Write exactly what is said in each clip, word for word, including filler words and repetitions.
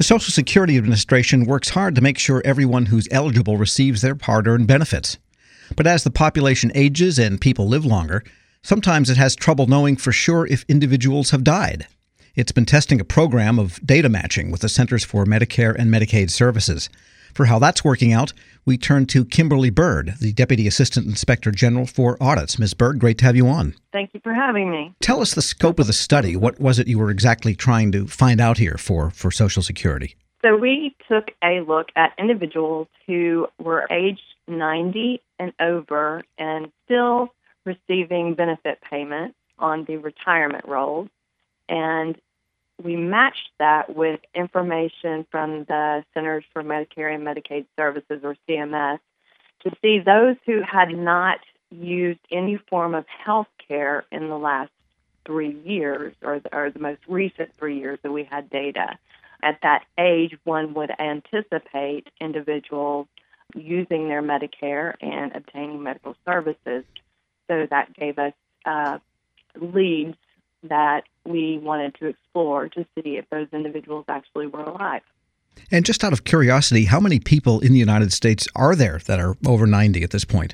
Social Security Administration works hard to make sure everyone who's eligible receives their hard-earned benefits. But as the population ages and people live longer, sometimes it has trouble knowing for sure if individuals have died. It's been testing a program of data matching with the Centers for Medicare and Medicaid Services. For how that's working out, we turn to Kimberly Bird, the Deputy Assistant Inspector General for Audits. Miz Bird, great to have you on. Thank you for having me. Tell us the scope of the study. What was it you were exactly trying to find out here for, for Social Security? So we took a look at individuals who were aged ninety and over and still receiving benefit payments on the retirement rolls, and we matched that with information from the Centers for Medicare and Medicaid Services, or C M S, to see those who had not used any form of health care in the last three years, or the, or the most recent three years that we had data. At that age, one would anticipate individuals using their Medicare and obtaining medical services. So that gave us uh, leads that we wanted to explore to see if those individuals actually were alive. And just out of curiosity, how many people in the United States are there that are over ninety at this point?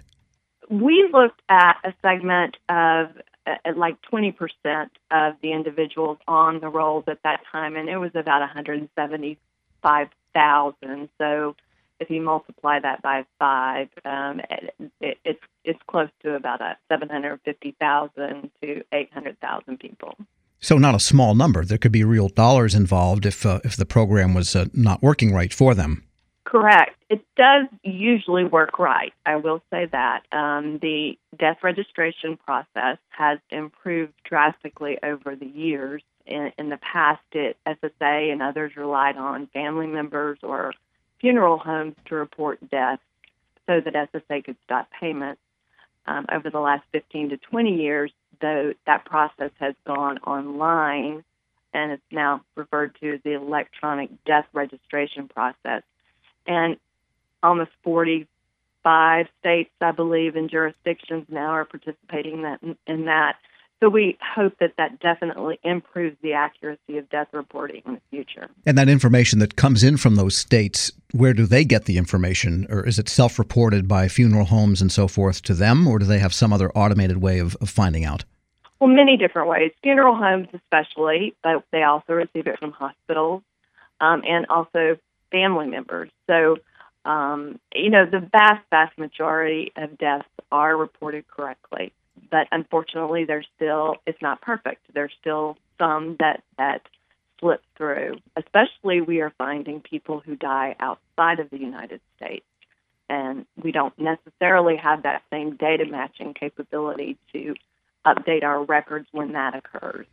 We looked at a segment of uh, like twenty percent of the individuals on the rolls at that time, and it was about one hundred seventy-five thousand. So if you multiply that by five, um, it, it, it's it's close to about a seven hundred fifty thousand to eight hundred thousand people. So not a small number. There could be real dollars involved if uh, if the program was uh, not working right for them. Correct. It does usually work right. I will say that. Um, the death registration process has improved drastically over the years. In, in the past, it, S S A and others relied on family members or funeral homes to report deaths so that S S A could stop payments. Um, over the last fifteen to twenty years, though, that process has gone online, and it's now referred to as the electronic death registration process. And almost forty-five states, I believe, and jurisdictions now are participating in that. In that. So we hope that that definitely improves the accuracy of death reporting in the future. And that information that comes in from those states, where do they get the information? Or is it self-reported by funeral homes and so forth to them, or do they have some other automated way of, of finding out? Well, many different ways. Funeral homes especially, but they also receive it from hospitals um, and also family members. So, um, you know, the vast, vast majority of deaths are reported correctly. But unfortunately, there's still, it's not perfect. There's still some that, that slip through. Especially, we are finding people who die outside of the United States. And we don't necessarily have that same data matching capability to update our records when that occurs.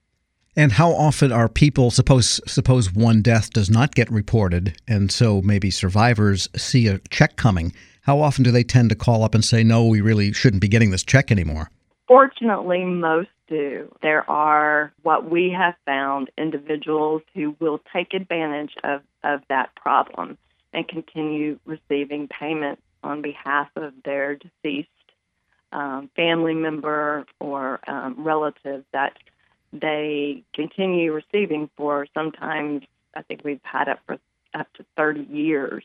And how often are people, suppose suppose one death does not get reported, and so maybe survivors see a check coming, how often do they tend to call up and say, no, we really shouldn't be getting this check anymore? Fortunately, most do. There are, what we have found, individuals who will take advantage of, of that problem and continue receiving payments on behalf of their deceased um, family member or um, relative that they continue receiving for sometimes, I think we've had it for up to thirty years,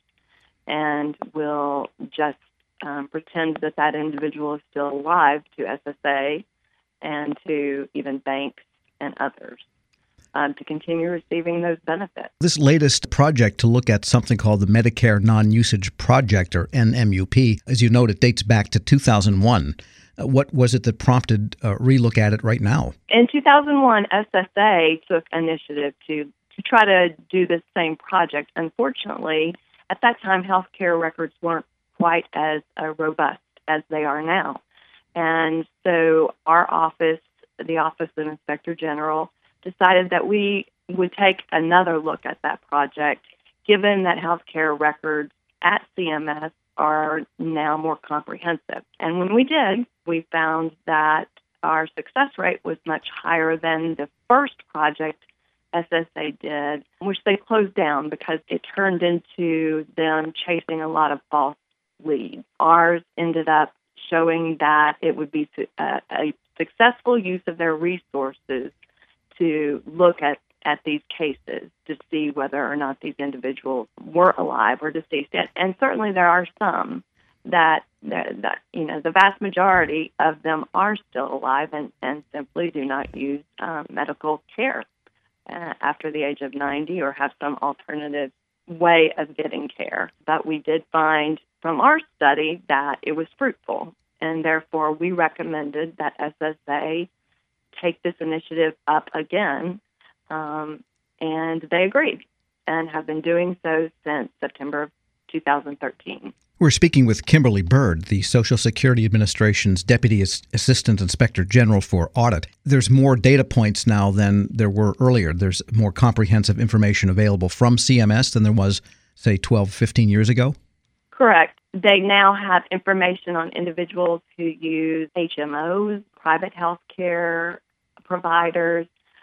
and will just um, pretend that that individual is still alive to S S A and to even banks and others um, to continue receiving those benefits. This latest project to look at something called the Medicare Non-Usage Project, or N M U P, as you note, it dates back to two thousand one. Uh, what was it that prompted a uh, relook at it right now? In two thousand one, S S A took initiative to, to try to do this same project. Unfortunately, at that time, healthcare records weren't quite as uh, robust as they are now. And so our office, the Office of Inspector General, decided that we would take another look at that project, given that healthcare records at C M S are now more comprehensive. And when we did, we found that our success rate was much higher than the first project S S A did, which they closed down because it turned into them chasing a lot of false leads. Ours ended up showing that it would be a, a successful use of their resources to look at at these cases to see whether or not these individuals were alive or deceased. And, and certainly there are some that, that, that, you know, the vast majority of them are still alive and, and simply do not use um, medical care uh, after the age of ninety or have some alternative way of getting care. But we did find from our study that it was fruitful, and therefore we recommended that S S A take this initiative up again, um, and they agreed and have been doing so since September of two thousand thirteen. We're speaking with Kimberly Bird, the Social Security Administration's Deputy Assistant Inspector General for Audit. There's more data points now than there were earlier. There's more comprehensive information available from C M S than there was, say, twelve, fifteen years ago? Correct. They now have information on individuals who use H M Os, private health care providers,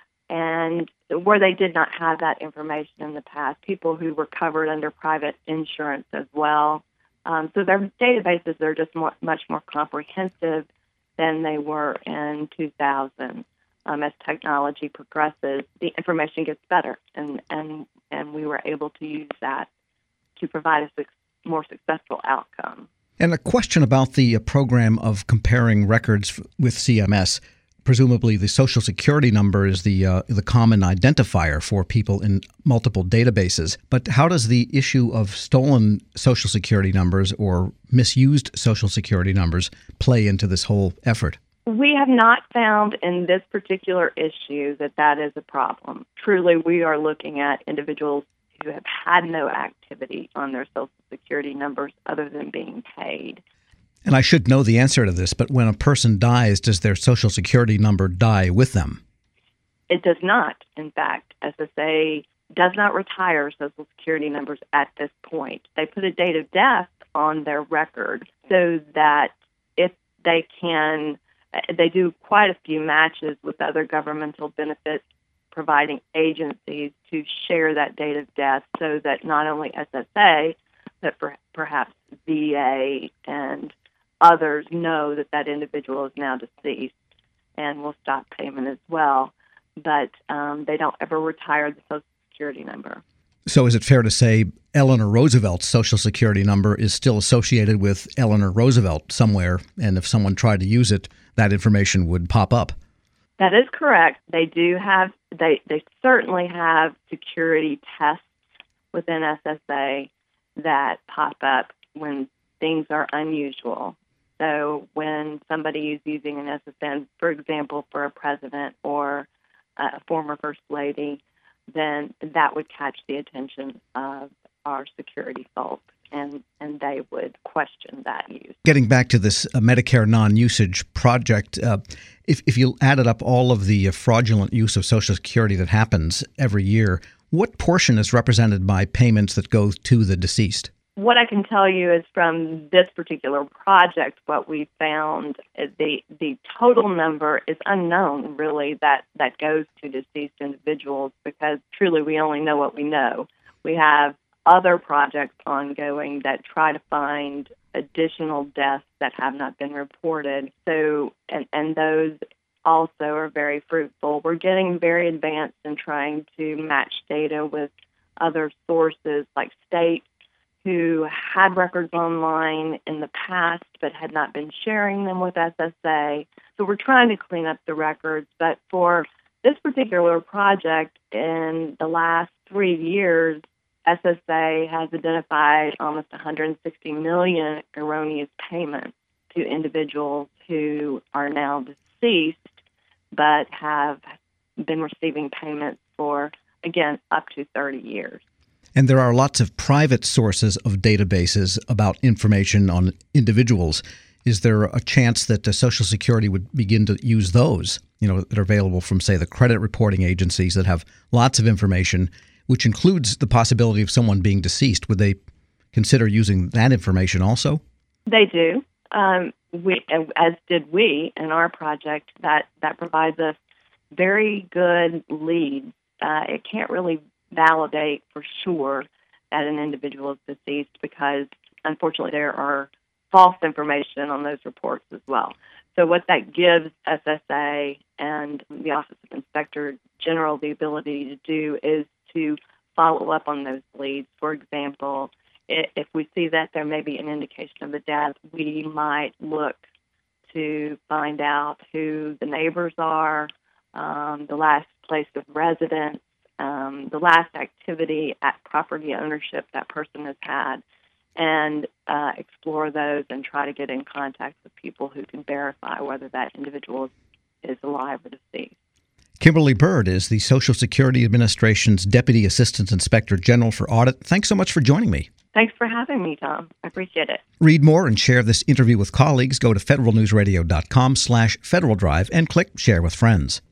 and where they did not have that information in the past, people who were covered under private insurance as well. Um, so their databases are just more, much more comprehensive than they were in two thousand. Um, as technology progresses, the information gets better, and, and, and we were able to use that to provide a su- more successful outcome. And a question about the uh, program of comparing records f- with C M S. Presumably, the Social Security number is the uh, the common identifier for people in multiple databases. But how does the issue of stolen Social Security numbers or misused Social Security numbers play into this whole effort? We have not found in this particular issue that that is a problem. Truly, we are looking at individuals who have had no activity on their Social Security numbers other than being paid. And I should know the answer to this, but when a person dies, does their Social Security number die with them? It does not. In fact, S S A does not retire Social Security numbers at this point. They put a date of death on their record so that if they can, they do quite a few matches with other governmental benefits providing agencies to share that date of death so that not only S S A, but per- perhaps V A and others know that that individual is now deceased and will stop payment as well. But um, they don't ever retire the Social Security number. So is it fair to say Eleanor Roosevelt's Social Security number is still associated with Eleanor Roosevelt somewhere, and if someone tried to use it, that information would pop up? That is correct. They do have, they, they certainly have security tests within S S A that pop up when things are unusual. So when somebody is using an S S N, for example, for a president or a former first lady, then that would catch the attention of our security folks, and, and they would question that use. Getting back to this uh, Medicare non-usage project, uh, if, if you added up all of the uh, fraudulent use of Social Security that happens every year, what portion is represented by payments that go to the deceased? What I can tell you is from this particular project, what we found is the the total number is unknown, really, that, that goes to deceased individuals, because truly we only know what we know. We have other projects ongoing that try to find additional deaths that have not been reported. So, and, and those also are very fruitful. We're getting very advanced in trying to match data with other sources like states who had records online in the past but had not been sharing them with S S A. So we're trying to clean up the records. But for this particular project, in the last three years, S S A has identified almost one hundred sixty million erroneous payments to individuals who are now deceased but have been receiving payments for, again, up to thirty years. And there are lots of private sources of databases about information on individuals. Is there a chance that the Social Security would begin to use those, you know, that are available from, say, the credit reporting agencies that have lots of information, which includes the possibility of someone being deceased? Would they consider using that information also? They do. Um, we, as did we in our project. That, that provides us very good leads. Uh, it can't really validate for sure that an individual is deceased because, unfortunately, there are false information on those reports as well. So what that gives S S A and the Office of Inspector General the ability to do is to follow up on those leads. For example, if we see that there may be an indication of a death, we might look to find out who the neighbors are, um, the last place of residence, um, the last activity at property ownership that person has had, and uh, explore those and try to get in contact with people who can verify whether that individual is alive or deceased. Kimberly Bird is the Social Security Administration's Deputy Assistant Inspector General for Audit. Thanks so much for joining me. Thanks for having me, Tom. I appreciate it. Read more and share this interview with colleagues. Go to federal news radio dot com slash Federal Drive and click Share with Friends.